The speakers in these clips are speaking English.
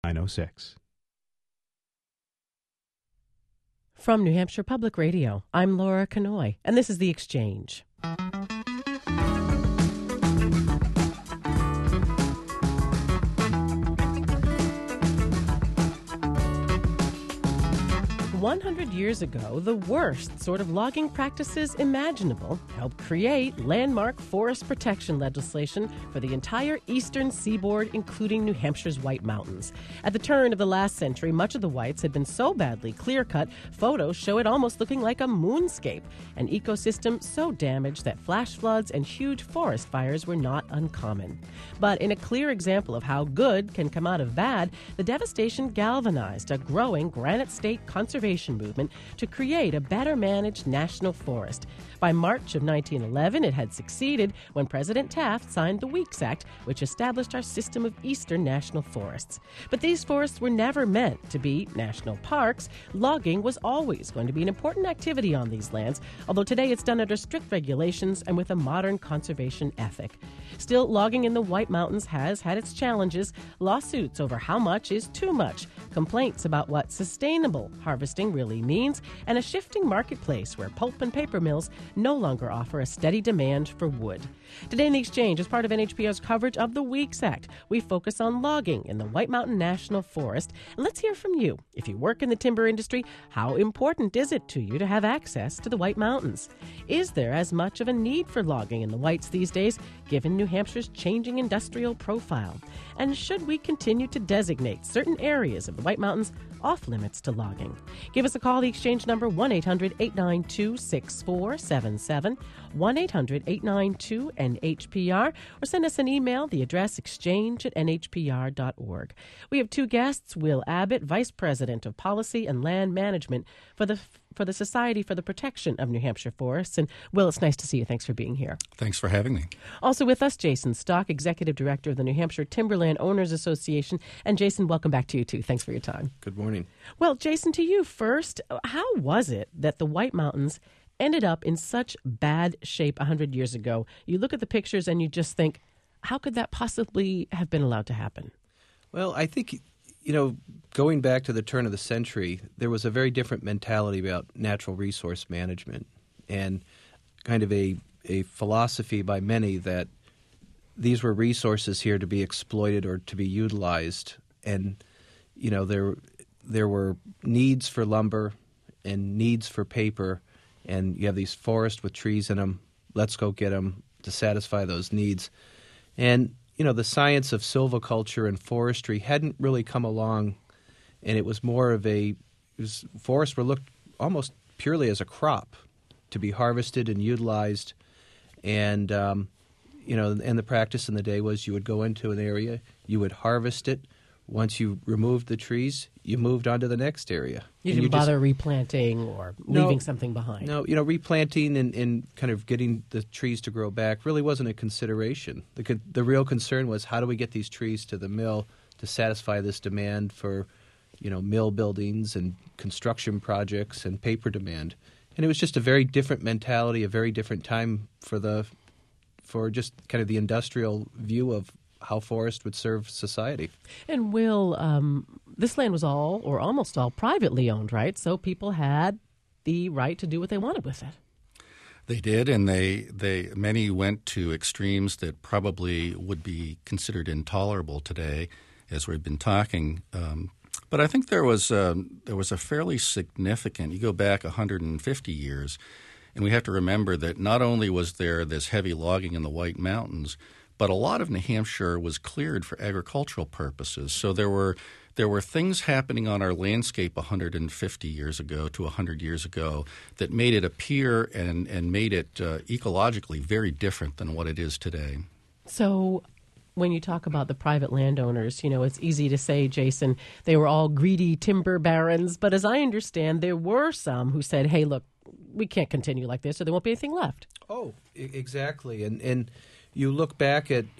906. From New Hampshire Public Radio, I'm Laura Kanoy, and this is The Exchange. Years ago, the worst sort of logging practices imaginable helped create landmark forest protection legislation for the entire eastern seaboard, including New Hampshire's White Mountains. At the turn of the last century, much of the Whites had been so badly clear-cut, photos show it almost looking like a moonscape, an ecosystem so damaged that flash floods and huge forest fires were not uncommon. But in a clear example of how good can come out of bad, the devastation galvanized a growing Granite State conservation movement to create a better managed national forest. By March of 1911, it had succeeded when President Taft signed the Weeks Act, which established our system of eastern national forests. But these forests were never meant to be national parks. Logging was always going to be an important activity on these lands, although today it's done under strict regulations and with a modern conservation ethic. Still, logging in the White Mountains has had its challenges: lawsuits over how much is too much, complaints about what sustainable harvesting really means, and a shifting marketplace where pulp and paper mills no longer offer a steady demand for wood. Today in The Exchange, as part of NHPR's coverage of the Weeks Act, we focus on logging in the White Mountain National Forest. And let's hear from you. If you work in the timber industry, how important is it to you to have access to the White Mountains? Is there as much of a need for logging in the Whites these days, given New Hampshire's changing industrial profile? And should we continue to designate certain areas of the White Mountains off limits to logging? Give us a call. The Exchange number 1-800-892-6477, 1-800-892-NHPR, or send us an email, the address exchange@nhpr.org. We have two guests: Will Abbott, Vice President of Policy and Land Management for the Society for the Protection of New Hampshire Forests. And Will, it's nice to see you. Thanks for being here. Thanks for having me. Also with us, Jason Stock, Executive Director of the New Hampshire Timberland Owners Association. And Jason, welcome back to you too. Thanks for your time. Good morning. Well, Jason, to you first, how was it that the White Mountains ended up in such bad shape 100 years ago? You look at the pictures and you just think, how could that possibly have been allowed to happen? Well, I think, going back to the turn of the century, there was a very different mentality about natural resource management and kind of a philosophy by many that these were resources here to be exploited or to be utilized. And, there were needs for lumber and needs for paper, and you have these forests with trees in them. Let's go get them to satisfy those needs. And, the science of silviculture and forestry hadn't really come along, and it was more of forests were looked almost purely as a crop to be harvested and utilized. And, and the practice in the day was you would go into an area, you would harvest it. Once you removed the trees, you moved on to the next area. You didn't bother replanting or leaving something behind. No, replanting and kind of getting the trees to grow back really wasn't a consideration. The real concern was, how do we get these trees to the mill to satisfy this demand for, mill buildings and construction projects and paper demand. And it was just a very different mentality, a very different time for just kind of the industrial view of how forest would serve society. And Will, this land was all or almost all privately owned, right? So people had the right to do what they wanted with it. They did, and many went to extremes that probably would be considered intolerable today, as we've been talking. But I think there was a fairly significant. You go back 150 years, and we have to remember that not only was there this heavy logging in the White Mountains, but a lot of New Hampshire was cleared for agricultural purposes. So there were things happening on our landscape 150 years ago to 100 years ago that made it appear and made it ecologically very different than what it is today. So when you talk about the private landowners, it's easy to say, Jason, they were all greedy timber barons. But as I understand, there were some who said, hey, look, we can't continue like this or there won't be anything left. Oh, exactly. And you look back at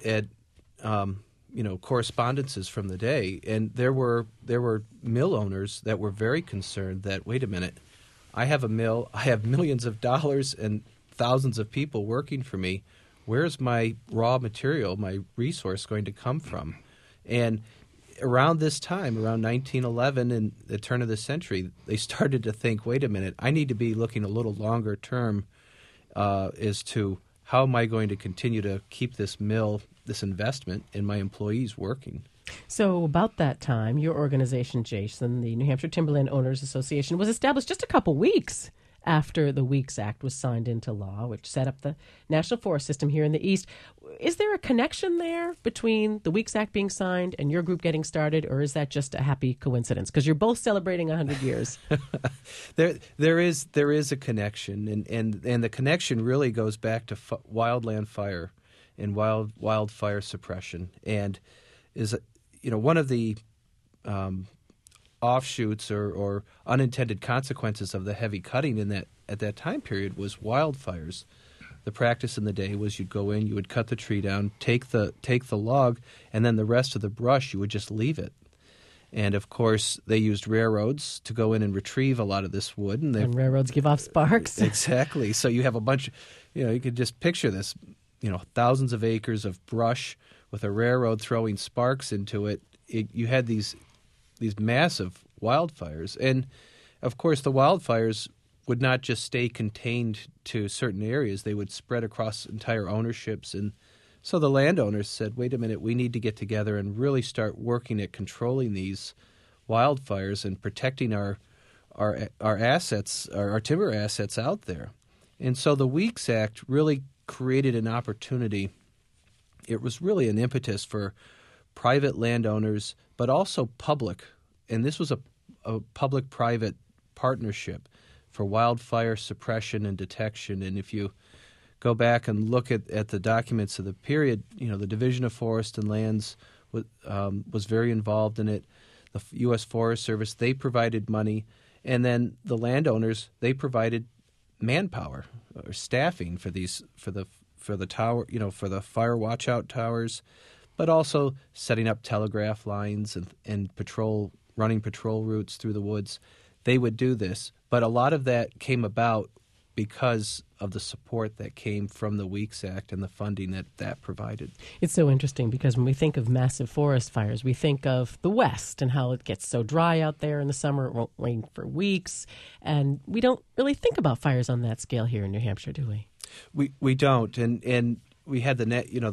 correspondences from the day, and there were mill owners that were very concerned that, wait a minute, I have a mill, I have millions of dollars and thousands of people working for me. Where's my raw material, my resource going to come from? And around this time, around 1911 and the turn of the century, they started to think, wait a minute, I need to be looking a little longer term as to how am I going to continue to keep this mill, this investment, and my employees working. So about that time, your organization, Jason, the New Hampshire Timberland Owners Association, was established just a couple weeks after the Weeks Act was signed into law, which set up the National Forest System here in the East. Is there a connection there between the Weeks Act being signed and your group getting started, or is that just a happy coincidence? Because you're both celebrating 100 years. There is a connection, and the connection really goes back to wildland fire and wildfire suppression, and is one of the offshoots or unintended consequences of the heavy cutting at that time period was wildfires. The practice in the day was you'd go in, you would cut the tree down, take the log, and then the rest of the brush you would just leave it. And of course, they used railroads to go in and retrieve a lot of this wood, and railroads give off sparks. Exactly. So you have a bunch. You could just picture this. Thousands of acres of brush with a railroad throwing sparks into it. You had these massive wildfires. And, of course, the wildfires would not just stay contained to certain areas. They would spread across entire ownerships. And so the landowners said, wait a minute, we need to get together and really start working at controlling these wildfires and protecting our assets, our timber assets out there. And so the Weeks Act really created an opportunity. It was really an impetus for private landowners, but also public. And this was a public-private partnership for wildfire suppression and detection. And if you go back and look at the documents of the period, the Division of Forest and Lands was very involved in it. The U.S. Forest Service, they provided money. And then the landowners, they provided manpower or staffing for the tower, for the fire watch-out towers, but also setting up telegraph lines and running patrol routes through the woods. They would do this. But a lot of that came about because of the support that came from the Weeks Act and the funding that provided. It's so interesting because when we think of massive forest fires, we think of the West and how it gets so dry out there in the summer, it won't rain for weeks, and we don't really think about fires on that scale here in New Hampshire, do we? We don't, and we had the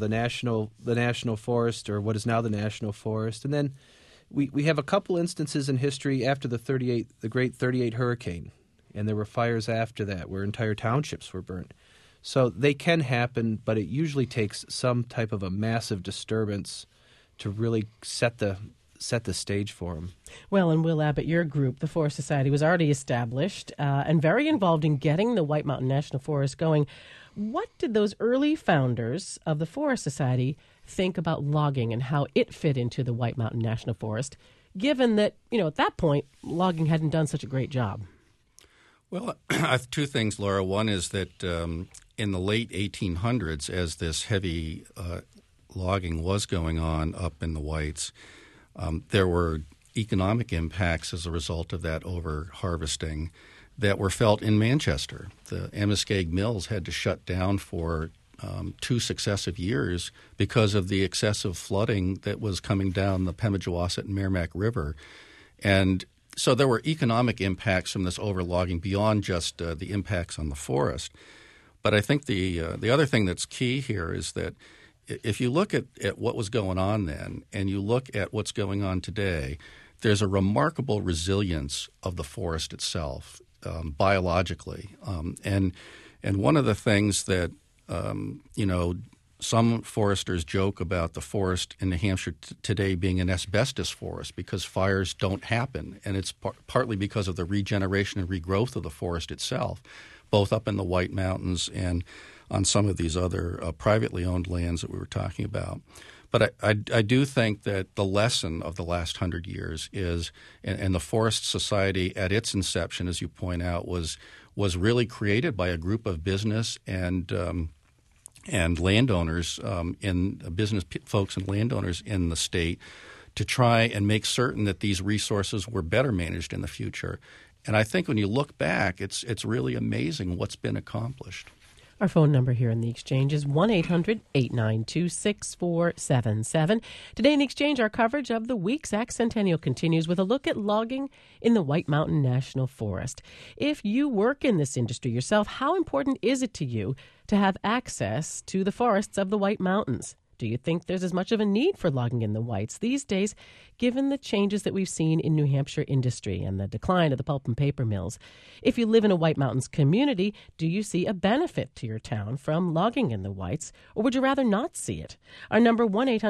national forest, or what is now the National Forest, and then we have a couple instances in history after the Great 38 hurricane. And there were fires after that where entire townships were burnt. So they can happen, but it usually takes some type of a massive disturbance to really set the stage for them. Well, and Will Abbott, your group, the Forest Society, was already established and very involved in getting the White Mountain National Forest going. What did those early founders of the Forest Society think about logging and how it fit into the White Mountain National Forest, given that, at that point, logging hadn't done such a great job? Well, I have two things, Laura. One is that in the late 1800s, as this heavy logging was going on up in the Whites, there were economic impacts as a result of that over-harvesting that were felt in Manchester. The Amoskeag Mills had to shut down for 2 successive years because of the excessive flooding that was coming down the Pemigewasset and Merrimack River. And so there were economic impacts from this overlogging beyond just the impacts on the forest. But I think the other thing that's key here is that if you look at what was going on then and you look at what's going on today, there's a remarkable resilience of the forest itself biologically. And one of the things that, some foresters joke about the forest in New Hampshire today being an asbestos forest because fires don't happen, and it's partly because of the regeneration and regrowth of the forest itself, both up in the White Mountains and on some of these other privately owned lands that we were talking about. But I do think that the lesson of the last 100 years is, and the Forest Society at its inception, as you point out, was really created by a group of business and landowners business folks and landowners in the state to try and make certain that these resources were better managed in the future. And I think when you look back, it's really amazing what's been accomplished. Our phone number here in the Exchange is 1-800-892-6477. Today in the Exchange, our coverage of the Weeks-Act Centennial continues with a look at logging in the White Mountain National Forest. If you work in this industry yourself, how important is it to you to have access to the forests of the White Mountains? Do you think there's as much of a need for logging in the Whites these days, given the changes that we've seen in New Hampshire industry and the decline of the pulp and paper mills? If you live in a White Mountains community, do you see a benefit to your town from logging in the Whites, or would you rather not see it? Our number,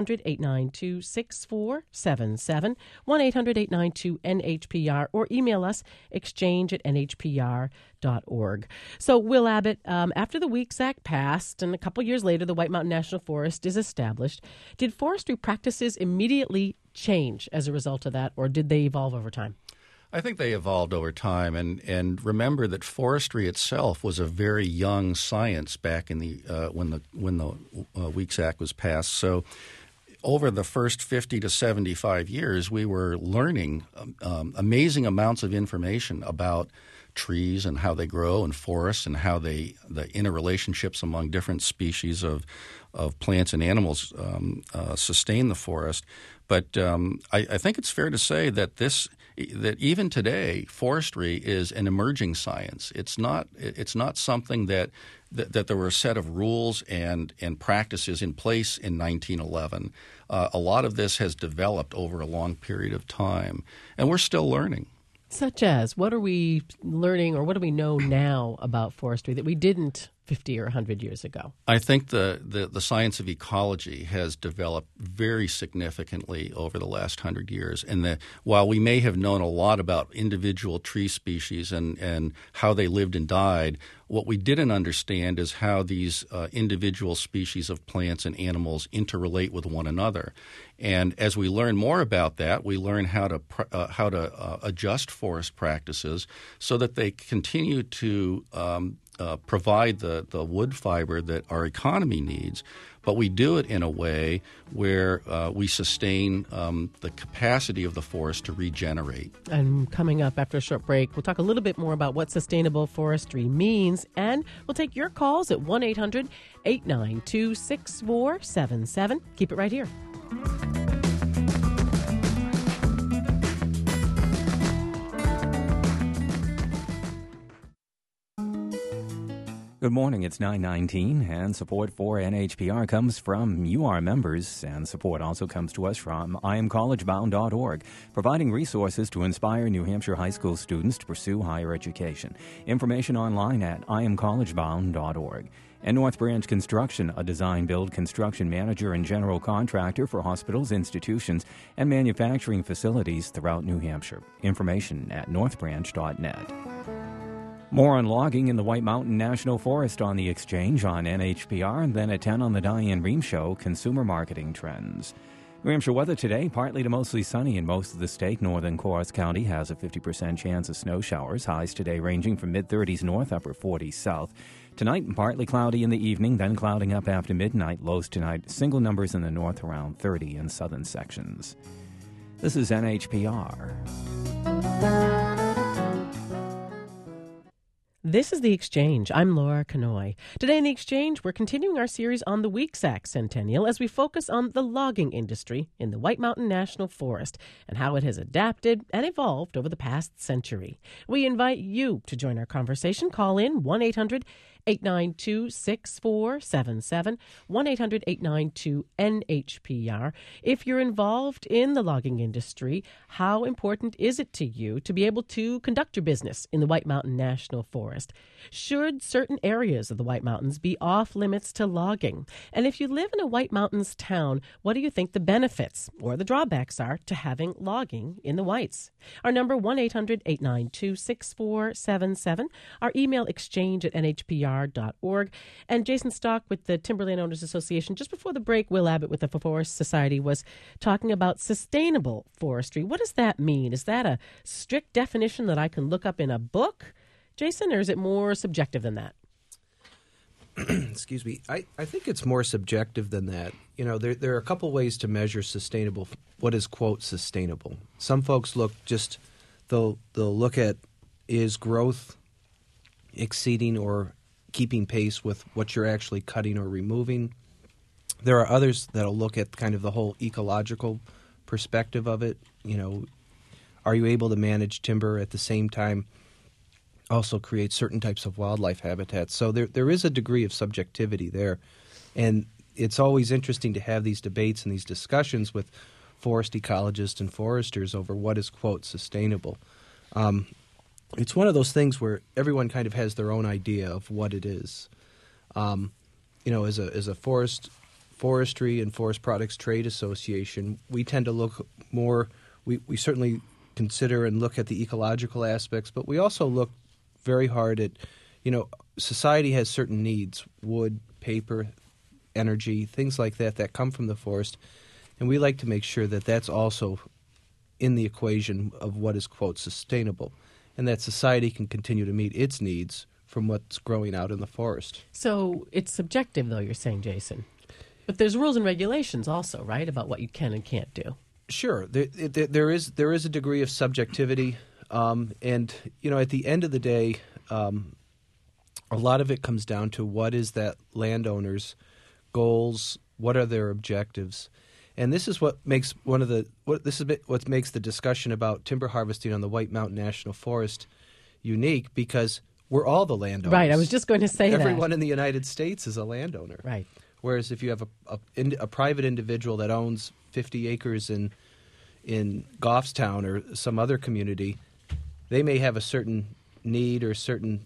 1-800-892-6477, 1-800-892-NHPR, or email us, exchange@nhpr.org. So, Will Abbott, after the Weeks Act passed and a couple years later the White Mountain National Forest is established, did forestry practices immediately change as a result of that, or did they evolve over time? I think they evolved over time, and remember that forestry itself was a very young science back in the when the Weeks Act was passed. So over the first 50 to 75 years, we were learning amazing amounts of information about trees and how they grow, and forests and how the interrelationships among different species of plants and animals sustain the forest. But I think it's fair to say that even today, forestry is an emerging science. It's not something that there were a set of rules and practices in place in 1911. A lot of this has developed over a long period of time, and we're still learning. Such as, what are we learning, or what do we know now about forestry that we didn't 50 or 100 years ago? I think the science of ecology has developed very significantly over the last 100 years. And while we may have known a lot about individual tree species and how they lived and died, what we didn't understand is how these individual species of plants and animals interrelate with one another. And as we learn more about that, we learn how to adjust forest practices so that they continue to provide the wood fiber that our economy needs, but we do it in a way where we sustain the capacity of the forest to regenerate. And coming up after a short break, we'll talk a little bit more about what sustainable forestry means, and we'll take your calls at 1-800-892-6477. Keep it right here. Good morning, it's 9:19, and support for NHPR comes from you, our members, and support also comes to us from IamCollegebound.org, providing resources to inspire New Hampshire high school students to pursue higher education. Information online at IamCollegebound.org. And North Branch Construction, a design-build construction manager and general contractor for hospitals, institutions, and manufacturing facilities throughout New Hampshire. Information at northbranch.net. More on logging in the White Mountain National Forest on the Exchange on NHPR, and then at 10 on the Diane Rehm Show, Consumer Marketing Trends. New Hampshire weather today, partly to mostly sunny in most of the state. Northern Corus County has a 50% chance of snow showers. Highs today ranging from mid-30s north, upper 40s south. Tonight, partly cloudy in the evening, then clouding up after midnight. Lows tonight, single numbers in the north around 30 in southern sections. This is NHPR. This is The Exchange. I'm Laura Canoy. Today in The Exchange, we're continuing our series on the Weeks Act Centennial as we focus on the logging industry in the White Mountain National Forest and how it has adapted and evolved over the past century. We invite you to join our conversation. Call in 1-800-892-6477, 1-800-892-NHPR. If you're involved in the logging industry, how important is it to you to be able to conduct your business in the White Mountain National Forest? Should certain areas of the White Mountains be off limits to logging? And if you live in a White Mountains town, what do you think the benefits or the drawbacks are to having logging in the Whites? Our number, 1-800-892-6477. Our email, exchange@nhpr.org. And Jason Stock with the Timberland Owners Association. Just before the break, Will Abbott with the Forest Society was talking about sustainable forestry. What does that mean? Is that a strict definition that I can look up in a book, Jason, or is it more subjective than that? Excuse me. I think it's more subjective than that. You know, there are a couple ways to measure sustainable. What is, quote, sustainable? Some folks they'll look at, is growth exceeding or keeping pace with what you're actually cutting or removing. There are others that'll look at kind of the whole ecological perspective of it. Are you able to manage timber at the same time also create certain types of wildlife habitats? So there is a degree of subjectivity there. And it's always interesting to have these debates and these discussions with forest ecologists and foresters over what is, quote, sustainable. It's one of those things where everyone kind of has their own idea of what it is. As a forestry and forest products trade association, we tend to look more, we certainly consider and look at the ecological aspects, but we also look very hard at, society has certain needs, wood, paper, energy, things like that come from the forest, and we like to make sure that that's also in the equation of what is, quote, sustainable, and that society can continue to meet its needs from what's growing out in the forest. So it's subjective, though, you're saying, Jason. But there's rules and regulations also, right, about what you can and can't do. Sure. There is a degree of subjectivity, and, at the end of the day, a lot of it comes down to what is that landowner's goals, what are their objectives. And this is what makes what makes the discussion about timber harvesting on the White Mountain National Forest unique, because we're all the landowners. Right, I was just going to say that. Everyone in the United States is a landowner. Right. Whereas if you have a private individual that owns 50 acres in Goffstown or some other community, they may have a certain need or certain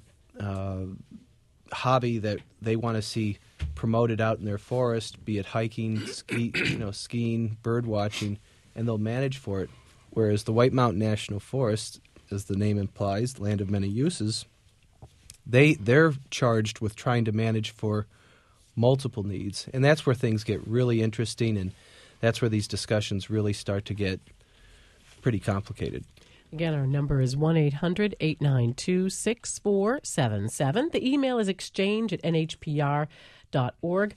hobby that they want to see promoted out in their forest, be it hiking, skiing, bird watching, and they'll manage for it. Whereas the White Mountain National Forest, as the name implies, land of many uses, they're charged with trying to manage for multiple needs. And that's where things get really interesting, and that's where these discussions really start to get pretty complicated. Again, our number is 1-800-892-6477. The email is exchange@nhpr.org.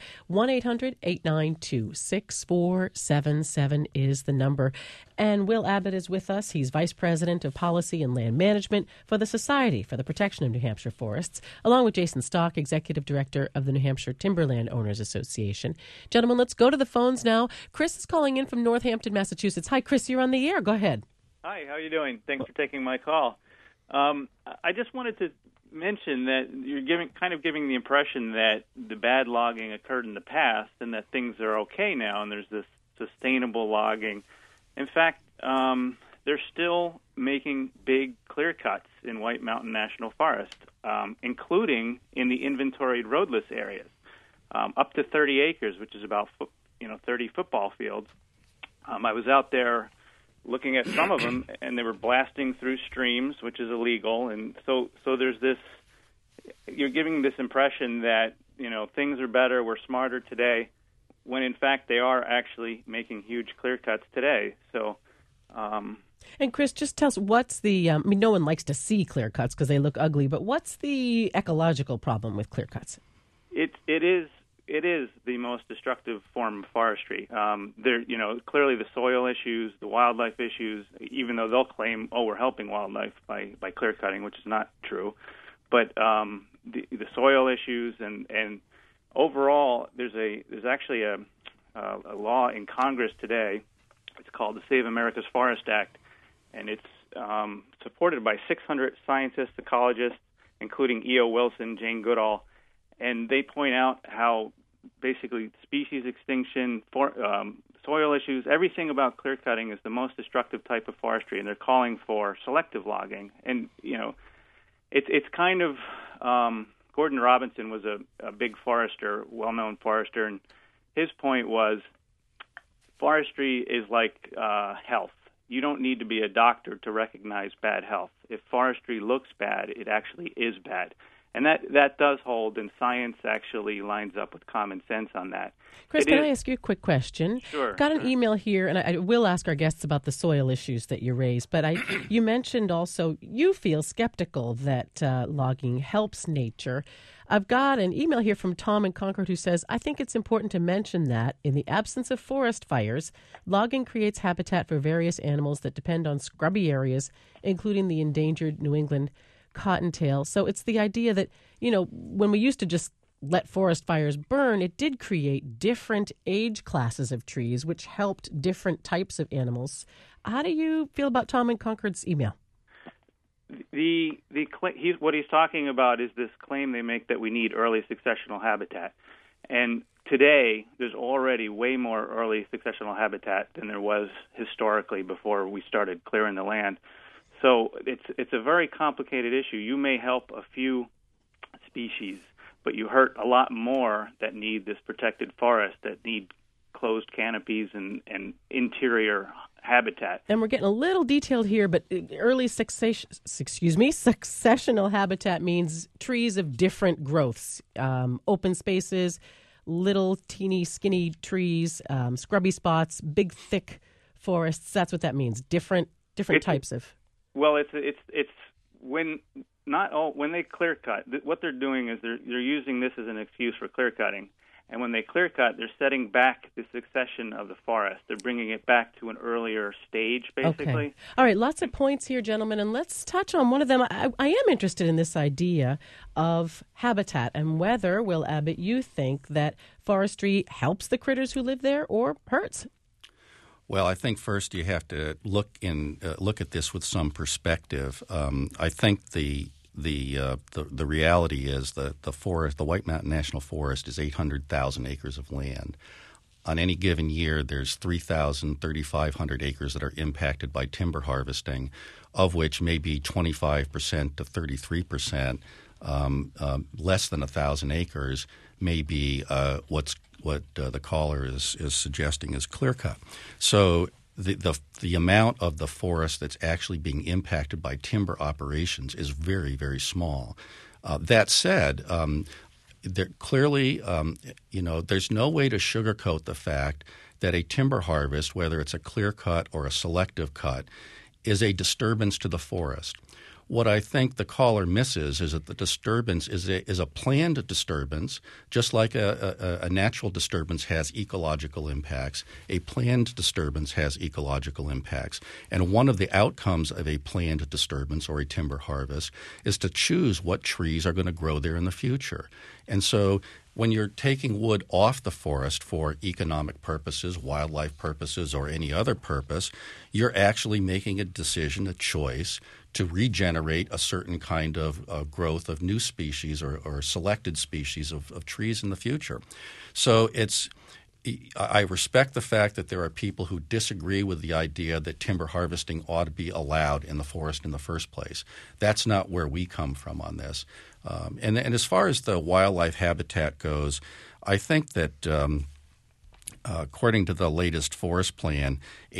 1-800-892-6477 is the number. And Will Abbott is with us. He's Vice President of Policy and Land Management for the Society for the Protection of New Hampshire Forests, along with Jason Stock, Executive Director of the New Hampshire Timberland Owners Association. Gentlemen, let's go to the phones now. Chris is calling in from Northampton, Massachusetts. Hi, Chris, you're on the air. Go ahead. Hi, how are you doing? Thanks for taking my call. I just wanted to mention that you're giving the impression that the bad logging occurred in the past and that things are okay now and there's this sustainable logging. In fact, they're still making big clear cuts in White Mountain National Forest, including in the inventoried roadless areas, up to 30 acres, which is about 30 football fields. I was out there looking at some of them, and they were blasting through streams, which is illegal. And so there's this, you're giving this impression that, things are better, we're smarter today, when in fact they are actually making huge clear cuts today. So, and Chris, just tell us what's the, no one likes to see clear cuts because they look ugly, but what's the ecological problem with clear cuts? It is the most destructive form of forestry. Clearly the soil issues, the wildlife issues, even though they'll claim, we're helping wildlife by clear cutting, which is not true. But the soil issues and overall, there's actually a law in Congress today. It's called the Save America's Forest Act, and it's supported by 600 scientists, ecologists, including E.O. Wilson, Jane Goodall. And they point out how basically species extinction, soil issues, everything about clear cutting is the most destructive type of forestry, and they're calling for selective logging. And, it's kind of, Gordon Robinson was a big forester, well-known forester, and his point was forestry is like health. You don't need to be a doctor to recognize bad health. If forestry looks bad, it actually is bad. And that does hold, and science actually lines up with common sense on that. Chris, can I ask you a quick question? Sure. Got an email here, and I will ask our guests about the soil issues that you raised, but you mentioned also you feel skeptical that logging helps nature. I've got an email here from Tom in Concord who says, I think it's important to mention that in the absence of forest fires, logging creates habitat for various animals that depend on scrubby areas, including the endangered New England cottontail. So it's the idea that, when we used to just let forest fires burn, it did create different age classes of trees, which helped different types of animals. How do you feel about Tom and Concord's email? What he's talking about is this claim they make that we need early successional habitat. And today, there's already way more early successional habitat than there was historically before we started clearing the land. So it's a very complicated issue. You may help a few species, but you hurt a lot more that need this protected forest, that need closed canopies and interior habitat. And we're getting a little detailed here, but early successional habitat means trees of different growths, open spaces, little teeny skinny trees, scrubby spots, big thick forests. That's what that means. Different types of. Well, it's when they clear cut, what they're doing is they're using this as an excuse for clear cutting. And when they clear cut, they're setting back the succession of the forest. They're bringing it back to an earlier stage, basically. Okay. All right, lots of points here, gentlemen, and let's touch on one of them. I am interested in this idea of habitat and whether, Will Abbott, you think that forestry helps the critters who live there or hurts. Well, I think first you have to look at this with some perspective. I think the reality is that the forest, the White Mountain National Forest, is 800,000 acres of land. On any given year, there's 3,500 acres that are impacted by timber harvesting, of which maybe 25% to 33%, less than 1,000 acres, may be what the caller is suggesting is clear cut. So the amount of the forest that's actually being impacted by timber operations is very, very small. That said, there clearly, there's no way to sugarcoat the fact that a timber harvest, whether it's a clear cut or a selective cut, is a disturbance to the forest. What I think the caller misses is that the disturbance is a planned disturbance, just like a natural disturbance has ecological impacts. A planned disturbance has ecological impacts. And one of the outcomes of a planned disturbance or a timber harvest is to choose what trees are going to grow there in the future. And so when you're taking wood off the forest for economic purposes, wildlife purposes, or any other purpose, you're actually making a decision, a choice, to regenerate a certain kind of growth of new species or selected species of trees in the future. So I respect the fact that there are people who disagree with the idea that timber harvesting ought to be allowed in the forest in the first place. That's not where we come from on this. And as far as the wildlife habitat goes, I think that according to the latest forest plan,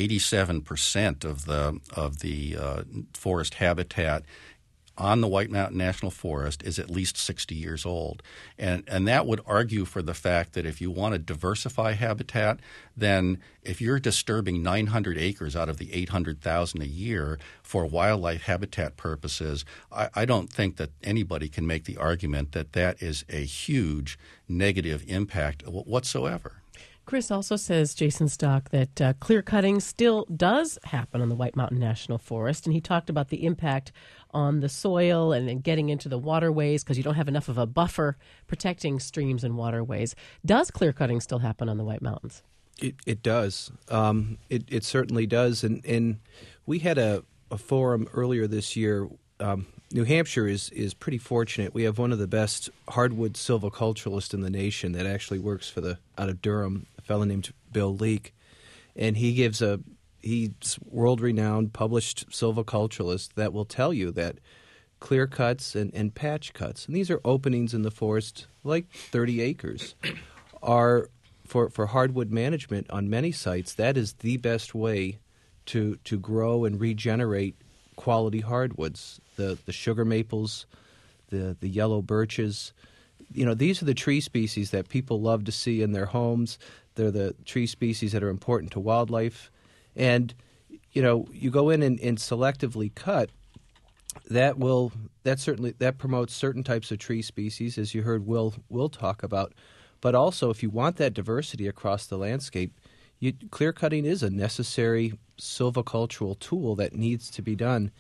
87% of the forest habitat on the White Mountain National Forest is at least 60 years old. And that would argue for the fact that if you want to diversify habitat, then if you're disturbing 900 acres out of the 800,000 a year for wildlife habitat purposes, I don't think that anybody can make the argument that that is a huge negative impact whatsoever. Chris also says, Jason Stock, that clear cutting still does happen on the White Mountain National Forest, and he talked about the impact on the soil and getting into the waterways because you don't have enough of a buffer protecting streams and waterways. Does clear cutting still happen on the White Mountains? It does. It certainly does. And we had a forum earlier this year. New Hampshire is pretty fortunate. We have one of the best hardwood silviculturalists in the nation that actually works out of Durham, a fellow named Bill Leake. And he's world-renowned, published silviculturalist that will tell you that clear cuts and patch cuts, and these are openings in the forest like 30 acres, are for hardwood management on many sites. That is the best way to grow and regenerate quality hardwoods. The sugar maples, the yellow birches. These are the tree species that people love to see in their homes. They're the tree species that are important to wildlife. And, you go in and selectively cut, that promotes certain types of tree species, as you heard Will talk about. But also, if you want that diversity across the landscape, clear cutting is a necessary silvicultural tool that needs to be done.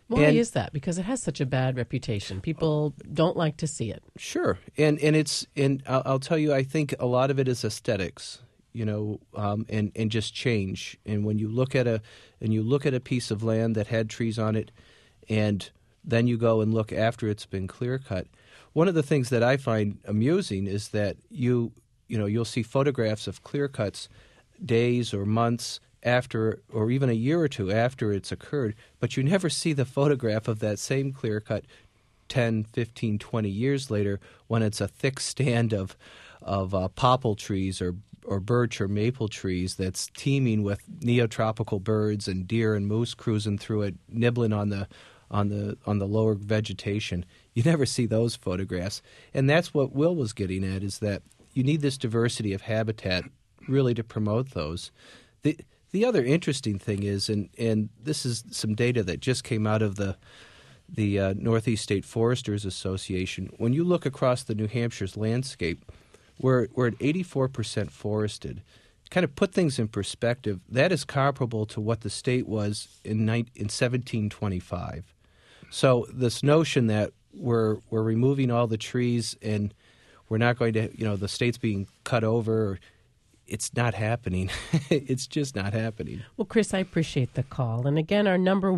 Why is that? Because it has such a bad reputation. People don't like to see it. Sure, and I'll tell you, I think a lot of it is aesthetics, and just change. And when you look at a piece of land that had trees on it, and then you go and look after it's been clear cut. One of the things that I find amusing is that you'll see photographs of clear cuts days or months after, or even a year or two after it's occurred, but you never see the photograph of that same clear cut 10, 15, 20 years later when it's a thick stand of popple trees or birch or maple trees that's teeming with neotropical birds and deer and moose cruising through it, nibbling on the lower vegetation. You never see those photographs. And that's what Will was getting at, is that you need this diversity of habitat really to promote those. The other interesting thing is, and this is some data that just came out of the Northeast State Foresters Association. When you look across the New Hampshire's landscape, we're at 84% forested. Kind of put things in perspective, that is comparable to what the state was in 1725. So this notion that we're removing all the trees and we're not going to, the state's being cut over, it's not happening. It's just not happening. Well, Chris, I appreciate the call. And again, our number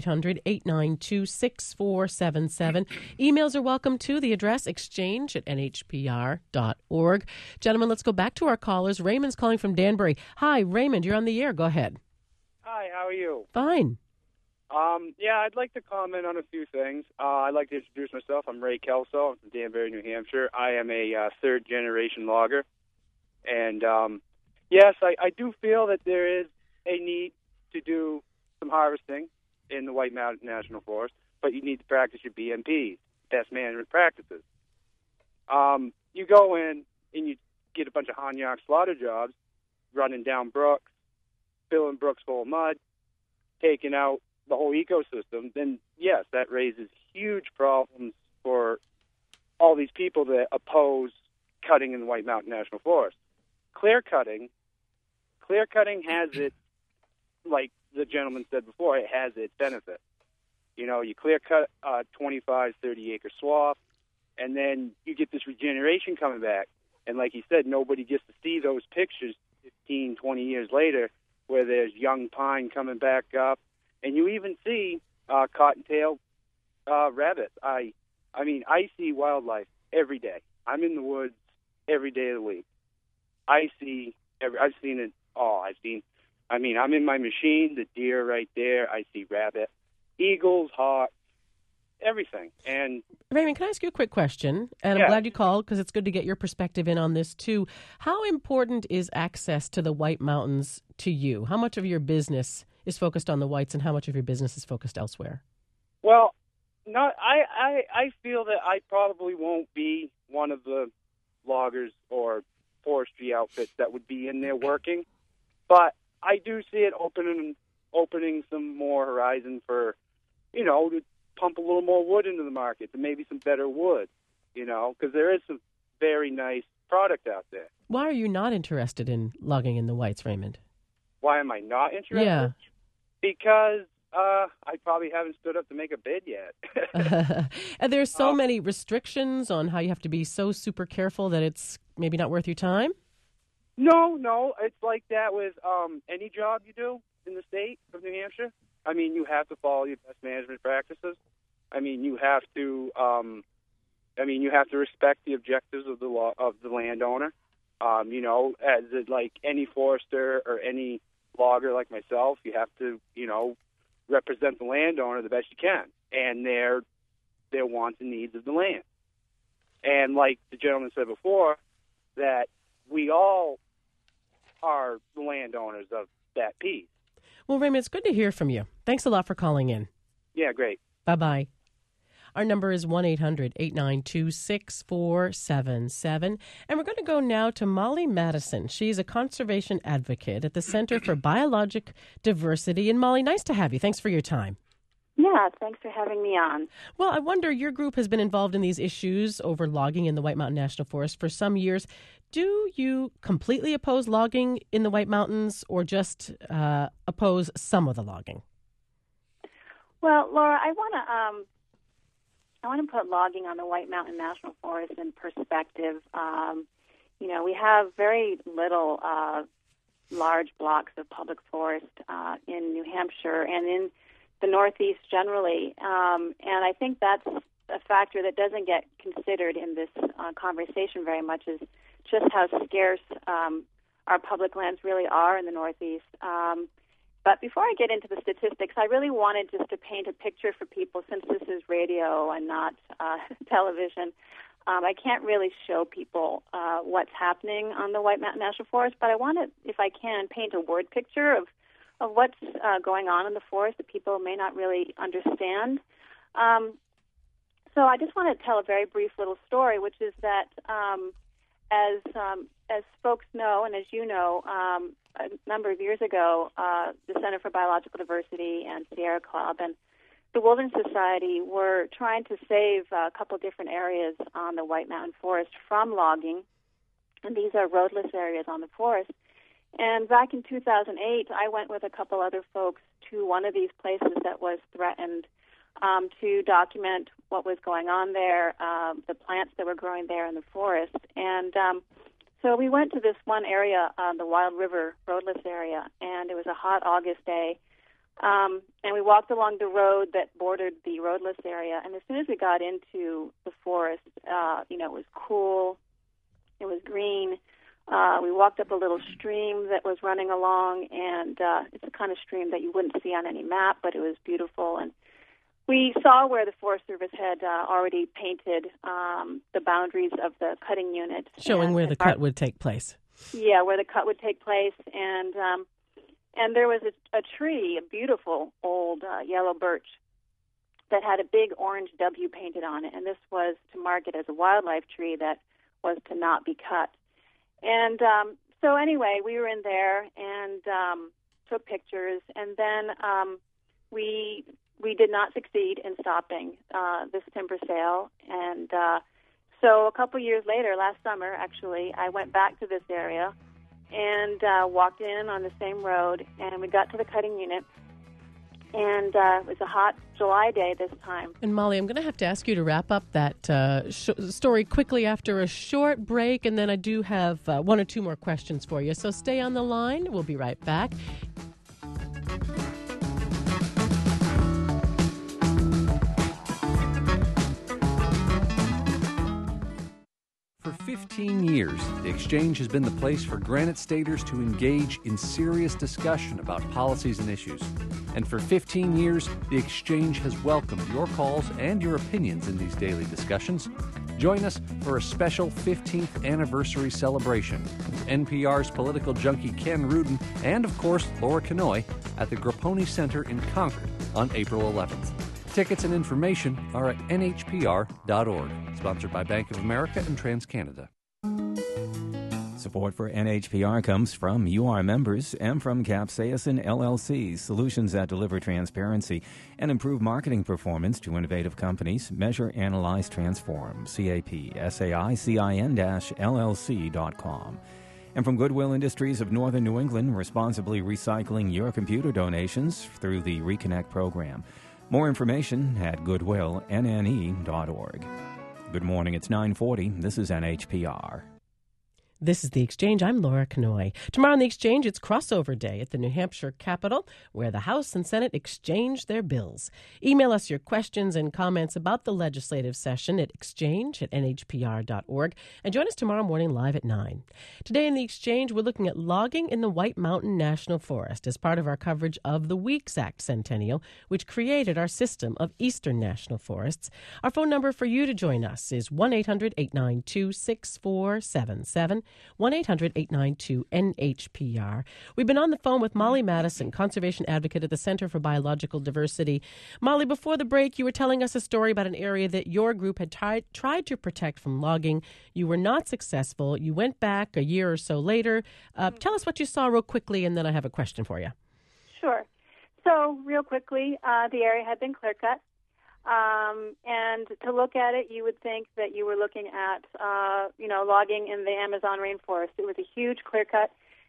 1-800-892-6477. Emails are welcome too. The address exchange@nhpr.org. Gentlemen, let's go back to our callers. Raymond's calling from Danbury. Hi, Raymond, you're on the air. Go ahead. Hi, how are you? Fine. I'd like to comment on a few things. I'd like to introduce myself. I'm Ray Kelso. I'm from Danbury, New Hampshire. I am a third-generation logger. And, yes, I do feel that there is a need to do some harvesting in the White Mountain National Forest, but you need to practice your BMPs, best management practices. You go in and you get a bunch of Hanyok slaughter jobs, running down brooks, filling brooks full of mud, taking out the whole ecosystem, then, yes, that raises huge problems for all these people that oppose cutting in the White Mountain National Forest. Clear cutting has it, like the gentleman said before, it has its benefit. You clear cut a 25, 30-acre swath, and then you get this regeneration coming back. And like he said, nobody gets to see those pictures 15, 20 years later where there's young pine coming back up. And you even see cottontail rabbits. I see wildlife every day. I'm in the woods every day of the week. I've seen it all. I'm in my machine, the deer right there. I see rabbit, eagles, hawks, everything. And Raymond, can I ask you a quick question? And I'm glad you called because it's good to get your perspective in on this too. How important is access to the White Mountains to you? How much of your business is focused on the Whites and how much of your business is focused elsewhere? Well, I feel that I probably won't be one of the loggers or forestry outfits that would be in there working, but I do see it opening some more horizon for, to pump a little more wood into the market, to maybe some better wood, because there is some very nice product out there. Why are you not interested in logging in the Whites, Raymond? Why am I not interested? Yeah. Because I probably haven't stood up to make a bid yet. And there's so many restrictions on how you have to be so super careful that it's maybe not worth your time? No. It's like that with any job you do in the state of New Hampshire. You have to follow your best management practices. You have to respect the objectives of the landowner. As like any forester or any logger like myself, you have to, represent the landowner the best you can and their wants and needs of the land. And like the gentleman said before, that we all are the landowners of that piece. Well, Raymond, it's good to hear from you. Thanks a lot for calling in. Yeah, great. Bye-bye. Our number is 1-800-892-6477. And we're going to go now to Molly Madison. She's a conservation advocate at the Center for Biologic Diversity. And Molly, nice to have you. Thanks for your time. Yeah, thanks for having me on. Well, I wonder, your group has been involved in these issues over logging in the White Mountain National Forest for some years. Do you completely oppose logging in the White Mountains or just oppose some of the logging? Well, Laura, I want to put logging on the White Mountain National Forest in perspective. We have very little large blocks of public forest in New Hampshire and in the Northeast generally, and I think that's a factor that doesn't get considered in this conversation very much, is just how scarce our public lands really are in the Northeast. But before I get into the statistics, I really wanted just to paint a picture for people, since this is radio and not television. I can't really show people what's happening on the White Mountain National Forest, but I want to, if I can, paint a word picture of what's going on in the forest that people may not really understand. So I just want to tell a very brief little story, which is that as folks know, and as you know, a number of years ago, the Center for Biological Diversity and Sierra Club and the Wilderness Society were trying to save a couple different areas on the White Mountain Forest from logging, and these are roadless areas on the forest. And back in 2008, I went with a couple other folks to one of these places that was threatened to document what was going on there, the plants that were growing there in the forest. And so we went to this one area, the Wild River roadless area, and it was a hot August day. And we walked along the road that bordered the roadless area. And as soon as we got into the forest, it was cool, it was green. We walked up a little stream that was running along, and it's the kind of stream that you wouldn't see on any map, but it was beautiful. And we saw where the Forest Service had already painted the boundaries of the cutting unit. Showing where the cut would take place. Yeah, where the cut would take place. And there was a tree, a beautiful old yellow birch, that had a big orange W painted on it. And this was to mark it as a wildlife tree that was to not be cut. And so anyway, we were in there and took pictures. And then we did not succeed in stopping this timber sale. And so a couple years later, last summer, actually, I went back to this area and walked in on the same road, and we got to the cutting unit, and it was a hot July day this time. And Molly, I'm going to have to ask you to wrap up that story quickly after a short break, and then I do have one or two more questions for you. So stay on the line. We'll be right back. For 15 years, the Exchange has been the place for Granite Staters to engage in serious discussion about policies and issues. And for 15 years, the Exchange has welcomed your calls and your opinions in these daily discussions. Join us for a special 15th anniversary celebration with NPR's political junkie Ken Rudin and, of course, Laura Kanoy at the Grapponi Center in Concord on April 11th. Tickets and information are at nhpr.org. Sponsored by Bank of America and TransCanada. Support for NHPR comes from UR members and from Capsaicin LLC, solutions that deliver transparency and improve marketing performance to innovative companies. Measure, analyze, transform. CAPSAICIN-LLC.com. And from Goodwill Industries of Northern New England, responsibly recycling your computer donations through the Reconnect program. More information at goodwillnne.org. Good morning, it's 9:40. This is NHPR. This is The Exchange. I'm Laura Kanoy. Tomorrow on The Exchange, it's crossover day at the New Hampshire Capitol, where the House and Senate exchange their bills. Email us your questions and comments about the legislative session at exchange@nhpr.org, and join us tomorrow morning live at 9. Today in The Exchange, we're looking at logging in the White Mountain National Forest as part of our coverage of the Weeks Act Centennial, which created our system of eastern national forests. Our phone number for you to join us is 1-800-892-6477. 1-800-892-NHPR. We've been on the phone with Molly Madison, conservation advocate at the Center for Biological Diversity. Molly, before the break, you were telling us a story about an area that your group had tried to protect from logging. You were not successful. You went back a year or so later. Tell us what you saw real quickly, and then I have a question for you. Sure. So, real quickly, the area had been clear-cut. And to look at it, you would think that you were looking at, logging in the Amazon rainforest. It was a huge clear cut,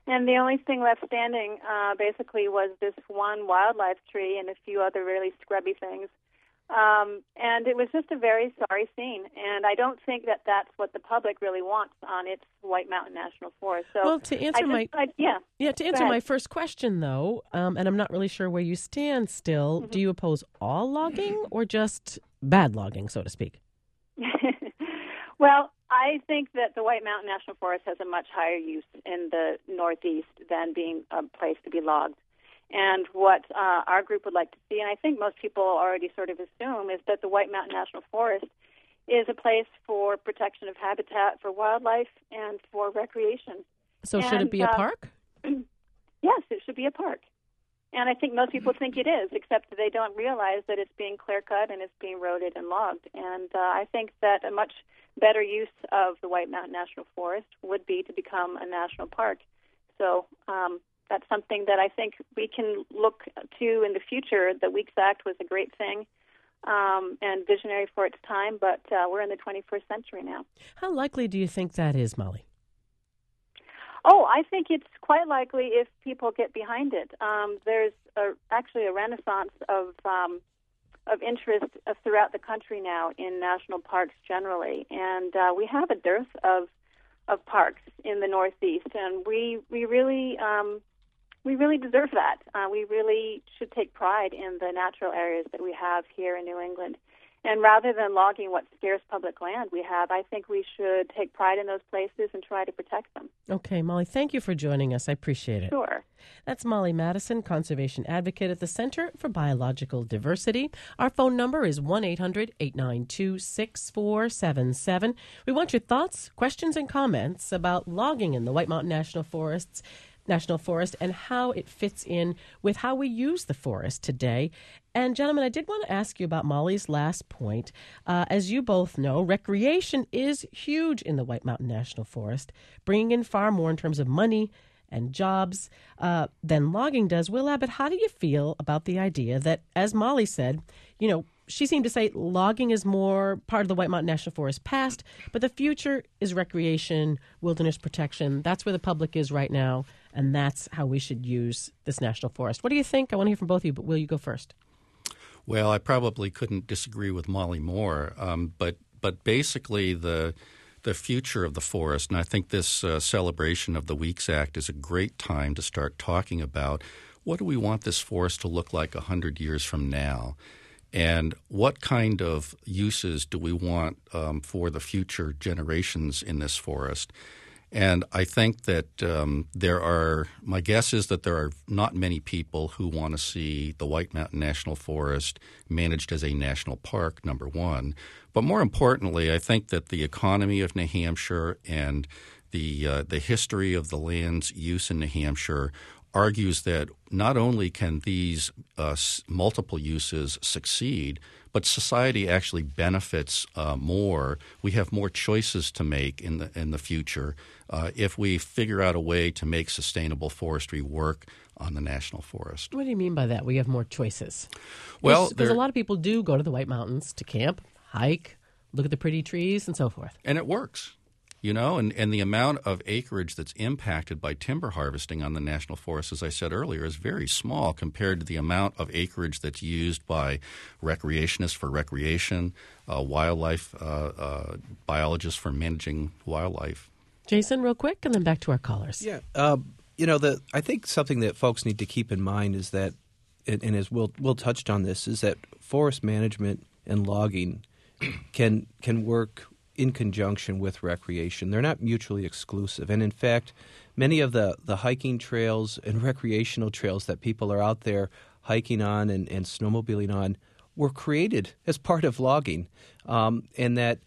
And the only thing left standing basically was this one wildlife tree and a few other really scrubby things. And it was just a very sorry scene. And I don't think that that's what the public really wants on its White Mountain National Forest. So well, to answer my first question, though, and I'm not really sure where you stand still, do you oppose all logging or just bad logging, so to speak? Well, I think that the White Mountain National Forest has a much higher use in the Northeast than being a place to be logged. And what our group would like to see, and I think most people already sort of assume, is that the White Mountain National Forest is a place for protection of habitat for wildlife and for recreation. So should it be a park? Yes, it should be a park. And I think most people think it is, except that they don't realize that it's being clear-cut and it's being roaded and logged. And I think that a much better use of the White Mountain National Forest would be to become a national park. So that's something that I think we can look to in the future. The Weeks Act was a great thing and visionary for its time, but we're in the 21st century now. How likely do you think that is, Molly? Oh, I think it's quite likely if people get behind it. There's actually a renaissance of interest throughout the country now in national parks generally, and we have a dearth of parks in the Northeast, and we really deserve that. We really should take pride in the natural areas that we have here in New England. And rather than logging what scarce public land we have, I think we should take pride in those places and try to protect them. Okay, Molly, thank you for joining us. I appreciate it. Sure. That's Molly Madison, conservation advocate at the Center for Biological Diversity. Our phone number is 1-800-892-6477. We want your thoughts, questions, and comments about logging in the White Mountain National Forest and how it fits in with how we use the forest today. And gentlemen, I did want to ask you about Molly's last point. As you both know, recreation is huge in the White Mountain National Forest, bringing in far more in terms of money and jobs than logging does. Will Abbott, how do you feel about the idea that, as Molly said, she seemed to say logging is more part of the White Mountain National Forest past, but the future is recreation, wilderness protection. That's where the public is right now, and that's how we should use this national forest. What do you think? I want to hear from both of you, but Will, you go first. Well, I probably couldn't disagree with Molly more, but basically the future of the forest, and I think this celebration of the Weeks Act is a great time to start talking about what do we want this forest to look like 100 years from now. And what kind of uses do we want for the future generations in this forest? And I think that my guess is that there are not many people who want to see the White Mountain National Forest managed as a national park, number one. But more importantly, I think that the economy of New Hampshire and the history of the land's use in New Hampshire argues that not only can these multiple uses succeed, but society actually benefits more. We have more choices to make in the future if we figure out a way to make sustainable forestry work on the national forest. What do you mean by that? We have more choices. Well, because a lot of people do go to the White Mountains to camp, hike, look at the pretty trees, and so forth. And it works. And the amount of acreage that's impacted by timber harvesting on the national forest, as I said earlier, is very small compared to the amount of acreage that's used by recreationists for recreation, wildlife biologists for managing wildlife. Jason, real quick, and then back to our callers. Yeah. I think something that folks need to keep in mind is that, and as Will touched on this, is that forest management and logging can work in conjunction with recreation. They're not mutually exclusive. And in fact, many of the hiking trails and recreational trails that people are out there hiking on and snowmobiling on were created as part of logging. And that,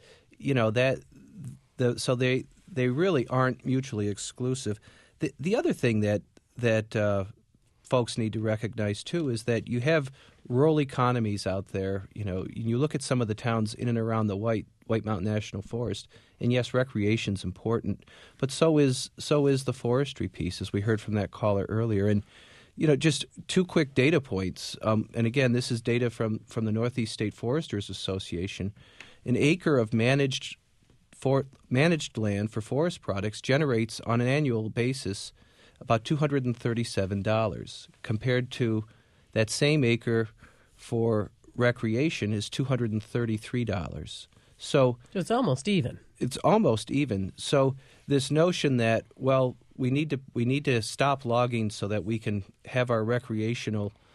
so they really aren't mutually exclusive. The other thing that folks need to recognize, too, is that you have rural economies out there. You look at some of the towns in and around the White Mountain National Forest, and yes, recreation's important, but so is the forestry piece, as we heard from that caller earlier. And just two quick data points. And again, this is data from the Northeast State Foresters Association. An acre of managed land for forest products generates on an annual basis about $237, compared to that same acre for recreation is $233. So it's almost even. It's almost even. So this notion that, well, we need to stop logging so that we can have our recreation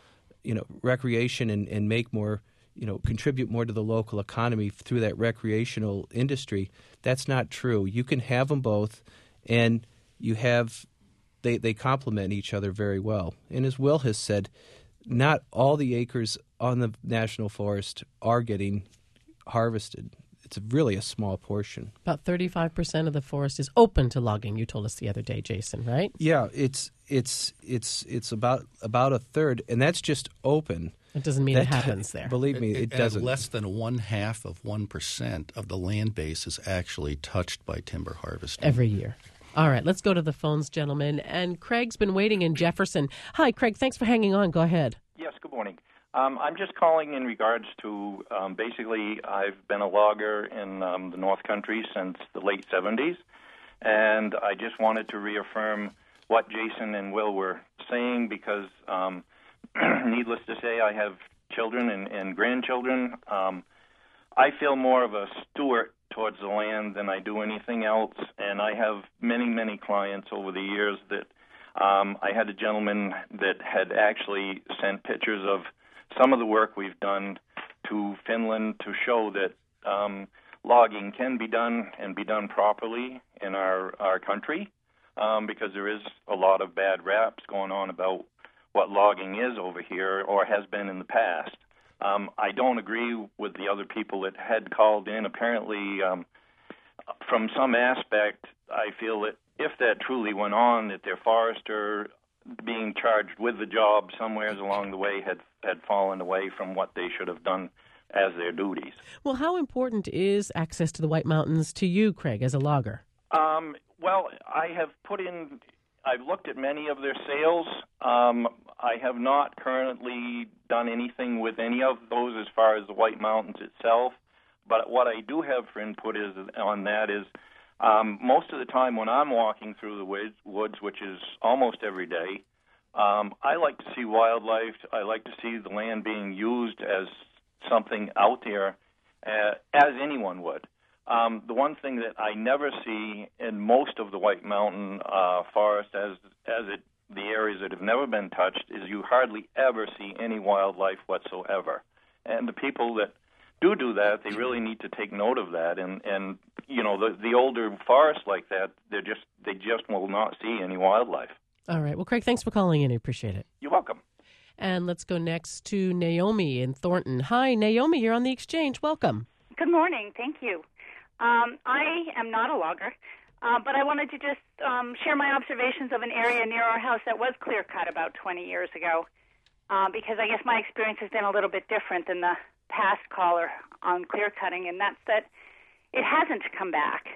and make more, contribute more to the local economy through that recreational industry. That's not true. You can have them both, and they complement each other very well. And as Will has said, not all the acres on the National Forest are getting harvested. It's really a small portion. About 35% of the forest is open to logging. You told us the other day, Jason, right? Yeah, it's about a third, and that's just open. It doesn't mean it happens there. Believe me, it doesn't. Less than 1/2% of the land base is actually touched by timber harvesting every year. All right, let's go to the phones, gentlemen. And Craig's been waiting in Jefferson. Hi, Craig. Thanks for hanging on. Go ahead. Yes, good morning. I'm just calling in regards to basically I've been a logger in the North Country since the late 70s, and I just wanted to reaffirm what Jason and Will were saying because needless to say, I have children and grandchildren. I feel more of a steward towards the land than I do anything else, and I have many, many clients over the years that I had a gentleman that had actually sent pictures of some of the work we've done to Finland to show that logging can be done and be done properly in our country because there is a lot of bad raps going on about what logging is over here or has been in the past. I don't agree with the other people that had called in. Apparently, from some aspect, I feel that if that truly went on, that their forester being charged with the job somewhere along the way had fallen away from what they should have done as their duties. Well, how important is access to the White Mountains to you, Craig, as a logger? Well, I've looked at many of their sales. I have not currently done anything with any of those as far as the White Mountains itself. But what I do have for input on that is most of the time when I'm walking through the woods, which is almost every day, I like to see wildlife. I like to see the land being used as something out there, as anyone would. The one thing that I never see in most of the White Mountain forest, the areas that have never been touched, is you hardly ever see any wildlife whatsoever. And the people that do that, they really need to take note of that. And the older forests like that, they just will not see any wildlife. All right. Well, Craig, thanks for calling in. I appreciate it. You're welcome. And let's go next to Naomi in Thornton. Hi, Naomi. You're on the Exchange. Welcome. Good morning. Thank you. I am not a logger, but I wanted to just share my observations of an area near our house that was clear-cut about 20 years ago, because I guess my experience has been a little bit different than the past caller on clear-cutting, and that's that it hasn't come back.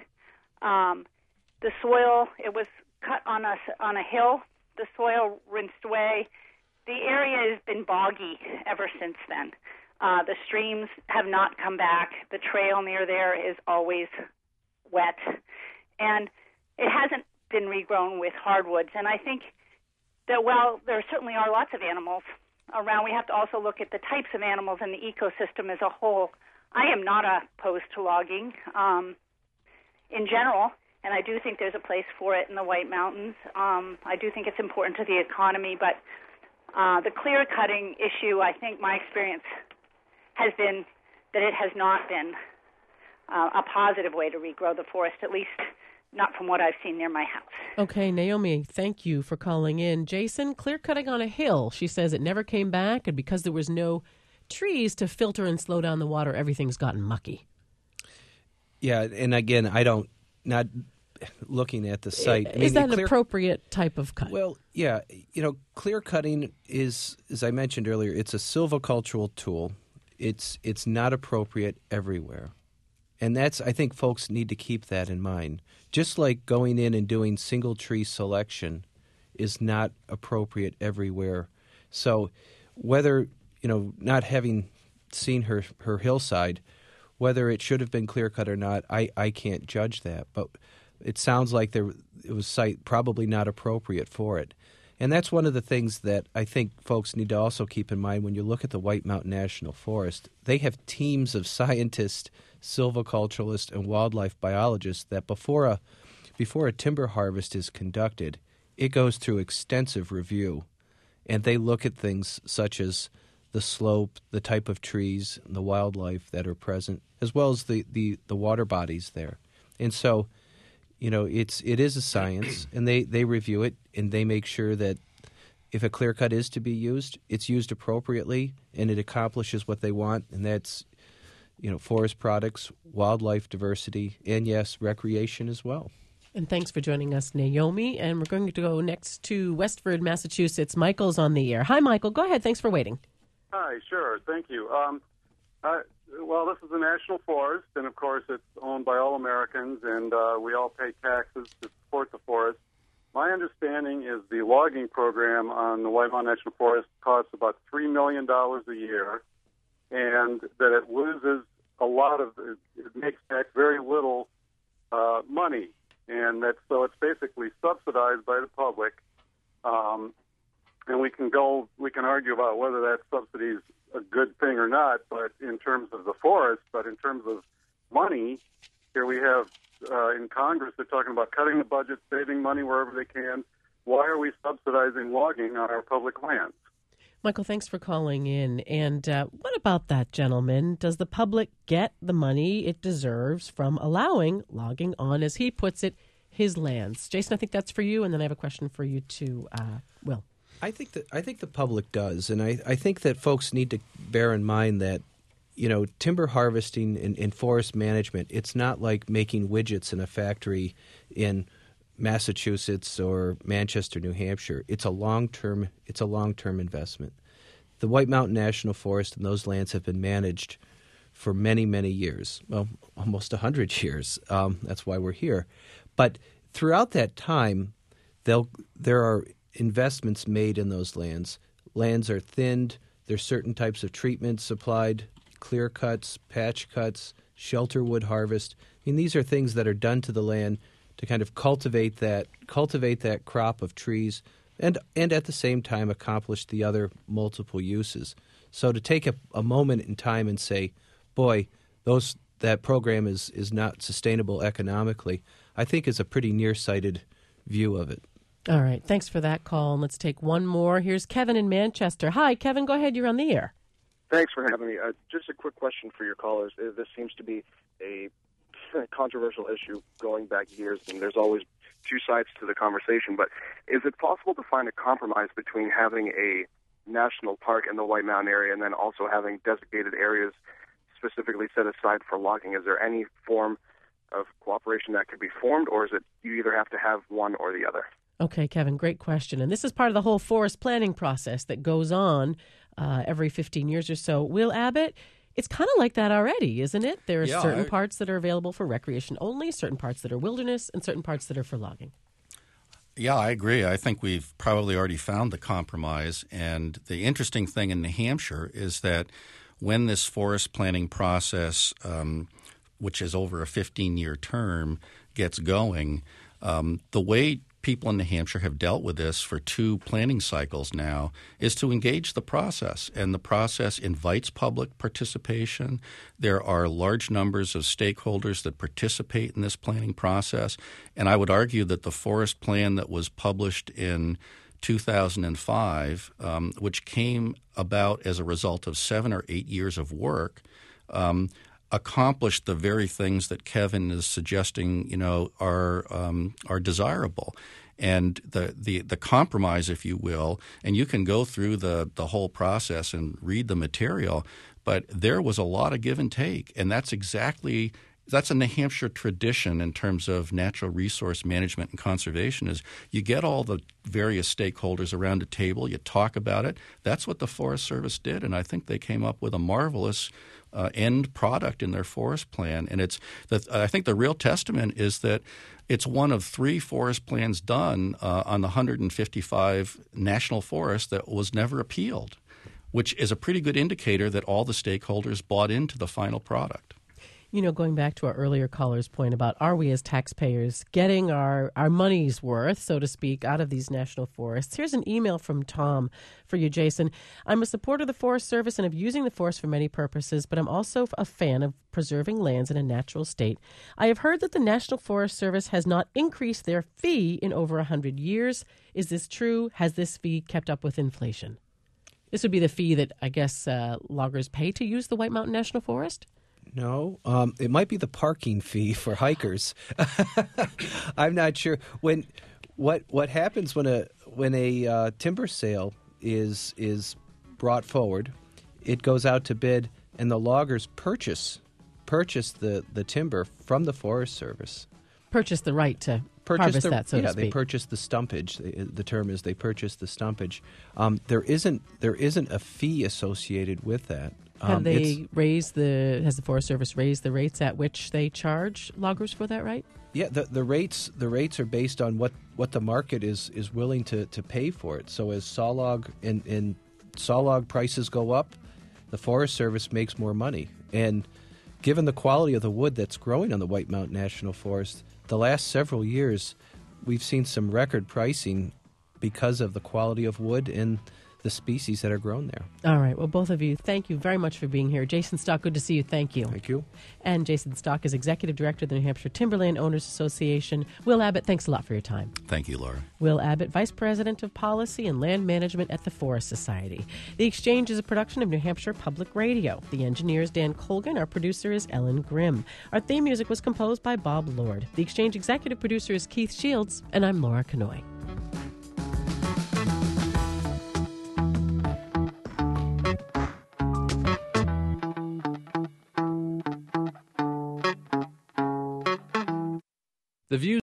The soil, it was cut on a hill. The soil rinsed away. The area has been boggy ever since then. The streams have not come back. The trail near there is always wet. And it hasn't been regrown with hardwoods. And I think that while there certainly are lots of animals around, we have to also look at the types of animals and the ecosystem as a whole. I am not opposed to logging in general, and I do think there's a place for it in the White Mountains. I do think it's important to the economy, but the clear-cutting issue, I think my experience has been that it has not been a positive way to regrow the forest, at least not from what I've seen near my house. Okay, Naomi, thank you for calling in. Jason, clear-cutting on a hill. She says it never came back, and because there was no trees to filter and slow down the water, everything's gotten mucky. Yeah, and again, not looking at the site. Is that an appropriate type of cut? Well, yeah. Clear cutting is, as I mentioned earlier, it's a silvicultural tool. It's not appropriate everywhere. And I think folks need to keep that in mind. Just like going in and doing single tree selection is not appropriate everywhere. So whether, not having seen her hillside, whether it should have been clear cut or not, I can't judge that. But it sounds like it was site probably not appropriate for it. And that's one of the things that I think folks need to also keep in mind when you look at the White Mountain National Forest. They have teams of scientists, silviculturalists, and wildlife biologists that before a timber harvest is conducted, it goes through extensive review. And they look at things such as the slope, the type of trees, and the wildlife that are present, as well as the water bodies there. And so, it is a science, and they review it, and they make sure that if a clear cut is to be used, it's used appropriately, and it accomplishes what they want, and that's, forest products, wildlife diversity, and yes, recreation as well. And thanks for joining us, Naomi. And we're going to go next to Westford, Massachusetts. Michael's on the air. Hi, Michael. Go ahead. Thanks for waiting. Hi, sure. Thank you. Well, this is a national forest, and of course it's owned by all Americans, and we all pay taxes to support the forest. My understanding is the logging program on the White Mountain National Forest costs about $3 million a year, and that it loses it makes back very little money, and so it's basically subsidized by the public. And we can argue about whether that subsidy is a good thing or not, but in terms of the forest, but in terms of money, here we have in Congress, they're talking about cutting the budget, saving money wherever they can. Why are we subsidizing logging on our public lands? Michael, thanks for calling in. And what about that, gentleman? Does the public get the money it deserves from allowing logging on, as he puts it, his lands? Jason, I think that's for you, and then I have a question for you too, Will. I think the public does, and I think that folks need to bear in mind that, timber harvesting and forest management, it's not like making widgets in a factory in Massachusetts or Manchester, New Hampshire. It's a long-term investment. The White Mountain National Forest and those lands have been managed for many, many years, well, almost 100 years. That's why we're here. But throughout that time, there are investments made in those lands. Lands are thinned. There's certain types of treatments applied, clear cuts, patch cuts, shelter wood harvest. I mean, these are things that are done to the land to kind of cultivate that crop of trees and at the same time accomplish the other multiple uses. So to take a moment in time and say, boy, that program is not sustainable economically, I think is a pretty nearsighted view of it. All right. Thanks for that call. And let's take one more. Here's Kevin in Manchester. Hi, Kevin. Go ahead. You're on the air. Thanks for having me. Just a quick question for your callers. This seems to be a controversial issue going back years, and there's always two sides to the conversation. But is it possible to find a compromise between having a national park in the White Mountain area and then also having designated areas specifically set aside for logging? Is there any form of cooperation that could be formed, or is it you either have to have one or the other? Okay, Kevin, great question. And this is part of the whole forest planning process that goes on every 15 years or so. Will Abbott, it's kind of like that already, isn't it? There are certain parts that are available for recreation only, certain parts that are wilderness, and certain parts that are for logging. Yeah, I agree. I think we've probably already found the compromise. And the interesting thing in New Hampshire is that when this forest planning process, which is over a 15-year term, gets going, the way people in New Hampshire have dealt with this for 2 planning cycles now is to engage the process. And the process invites public participation. There are large numbers of stakeholders that participate in this planning process. And I would argue that the forest plan that was published in 2005, which came about as a result of 7 or 8 years of work, accomplished the very things that Kevin is suggesting, are desirable. And the compromise, if you will, and you can go through the whole process and read the material, but there was a lot of give and take, and that's a New Hampshire tradition in terms of natural resource management and conservation is you get all the various stakeholders around a table, you talk about it. That's what the Forest Service did, and I think they came up with a marvelous end product in their forest plan. And I think the real testament is that it's one of 3 forest plans done on the 155 national forests that was never appealed, which is a pretty good indicator that all the stakeholders bought into the final product. You know, going back to our earlier caller's point about are we as taxpayers getting our money's worth, so to speak, out of these national forests? Here's an email from Tom for you, Jason. I'm a supporter of the Forest Service and of using the forest for many purposes, but I'm also a fan of preserving lands in a natural state. I have heard that the National Forest Service has not increased their fee in over 100 years. Is this true? Has this fee kept up with inflation? This would be the fee that I guess loggers pay to use the White Mountain National Forest? No, it might be the parking fee for hikers. I'm not sure. What happens when a timber sale is brought forward? It goes out to bid, and the loggers purchase the timber from the Forest Service. Purchase the right to harvest that, so to speak. Yeah, they purchase the stumpage. The term is they purchase the stumpage. There isn't a fee associated with that. Has the Forest Service raised the rates at which they charge loggers for that right? Yeah, the rates are based on what the market is willing to pay for it. So as sawlog and sawlog prices go up, the Forest Service makes more money. And given the quality of the wood that's growing on the White Mountain National Forest, the last several years we've seen some record pricing because of the quality of wood and the species that are grown there. All right. Well, both of you, thank you very much for being here. Jason Stock, good to see you. Thank you. Thank you. And Jason Stock is Executive Director of the New Hampshire Timberland Owners Association. Will Abbott, thanks a lot for your time. Thank you, Laura. Will Abbott, Vice President of Policy and Land Management at the Forest Society. The Exchange is a production of New Hampshire Public Radio. The engineer is Dan Colgan. Our producer is Ellen Grimm. Our theme music was composed by Bob Lord. The Exchange executive producer is Keith Shields, and I'm Laura Kanoy. The views